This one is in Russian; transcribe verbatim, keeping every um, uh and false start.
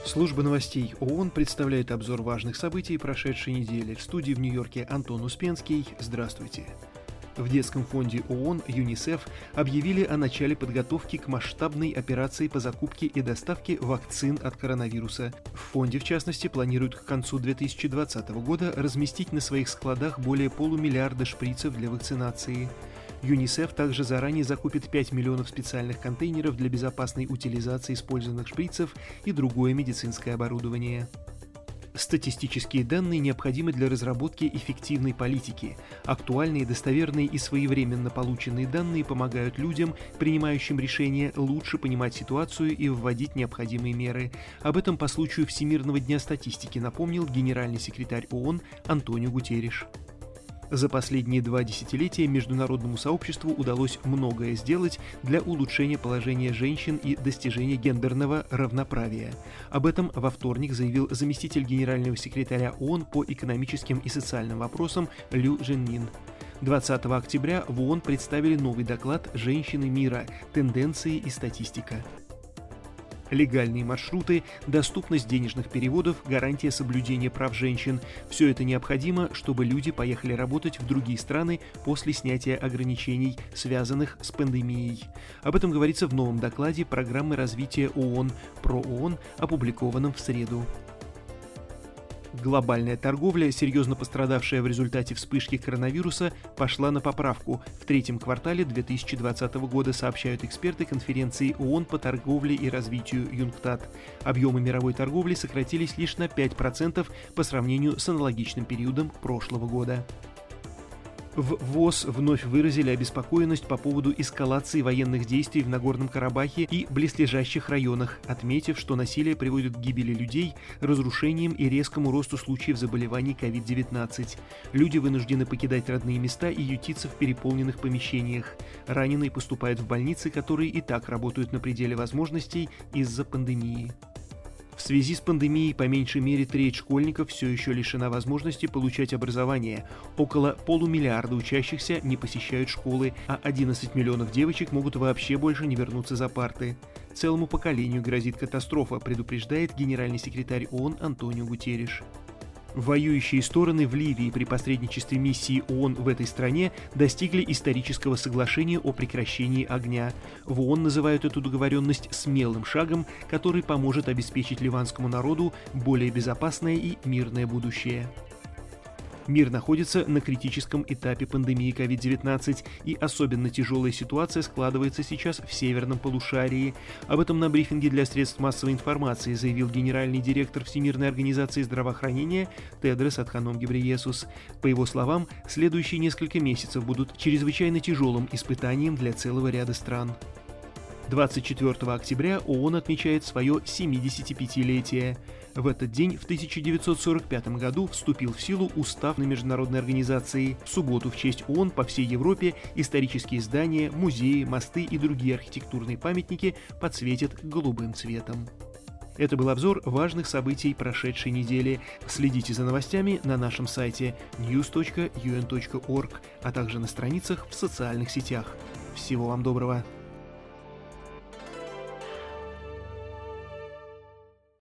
Служба новостей ООН представляет обзор важных событий прошедшей недели. В студии в Нью-Йорке Антон Успенский. Здравствуйте. В детском фонде ООН ЮНИСЕФ объявили о начале подготовки к масштабной операции по закупке и доставке вакцин от коронавируса. В фонде, в частности, планируют к концу две тысячи двадцатого года разместить на своих складах более полумиллиарда шприцев для вакцинации. ЮНИСЕФ также заранее закупит пять миллионов специальных контейнеров для безопасной утилизации использованных шприцев и другое медицинское оборудование. Статистические данные необходимы для разработки эффективной политики. Актуальные, достоверные и своевременно полученные данные помогают людям, принимающим решения, лучше понимать ситуацию и вводить необходимые меры. Об этом по случаю Всемирного дня статистики напомнил генеральный секретарь ООН Антонио Гутерриш. За последние два десятилетия международному сообществу удалось многое сделать для улучшения положения женщин и достижения гендерного равноправия. Об этом во вторник заявил заместитель генерального секретаря ООН по экономическим и социальным вопросам Лю Жинмин. двадцатого октября в ООН представили новый доклад «Женщины мира. Тенденции и статистика». Легальные маршруты, доступность денежных переводов, гарантия соблюдения прав женщин – все это необходимо, чтобы люди поехали работать в другие страны после снятия ограничений, связанных с пандемией. Об этом говорится в новом докладе программы развития ООН про ООН, опубликованном в среду. Глобальная торговля, серьезно пострадавшая в результате вспышки коронавируса, пошла на поправку. В третьем квартале две тысячи двадцатого года, сообщают эксперты конференции ООН по торговле и развитию ЮНКТАД. Объемы мировой торговли сократились лишь на пять процентов по сравнению с аналогичным периодом прошлого года. В ВОЗ вновь выразили обеспокоенность по поводу эскалации военных действий в Нагорном Карабахе и близлежащих районах, отметив, что насилие приводит к гибели людей, разрушениям и резкому росту случаев заболеваний ковид девятнадцать. Люди вынуждены покидать родные места и ютиться в переполненных помещениях. Раненые поступают в больницы, которые и так работают на пределе возможностей из-за пандемии. В связи с пандемией по меньшей мере треть школьников все еще лишена возможности получать образование. Около полумиллиарда учащихся не посещают школы, а одиннадцать миллионов девочек могут вообще больше не вернуться за парты. Целому поколению грозит катастрофа, предупреждает генеральный секретарь ООН Антонио Гутерриш. Воюющие стороны в Ливии при посредничестве миссии ООН в этой стране достигли исторического соглашения о прекращении огня. В ООН называют эту договоренность смелым шагом, который поможет обеспечить ливанскому народу более безопасное и мирное будущее. Мир находится на критическом этапе пандемии ковид девятнадцать, и особенно тяжелая ситуация складывается сейчас в северном полушарии. Об этом на брифинге для средств массовой информации заявил генеральный директор Всемирной организации здравоохранения Тедрос Адханом Гебрейесус. По его словам, следующие несколько месяцев будут чрезвычайно тяжелым испытанием для целого ряда стран. двадцать четвёртого октября ООН отмечает свое семидесятипятилетие. В этот день в тысяча девятьсот сорок пятом году вступил в силу устав на международной организации. В субботу в честь ООН по всей Европе исторические здания, музеи, мосты и другие архитектурные памятники подсветят голубым цветом. Это был обзор важных событий прошедшей недели. Следите за новостями на нашем сайте ньюс точка ю эн точка орг, а также на страницах в социальных сетях. Всего вам доброго!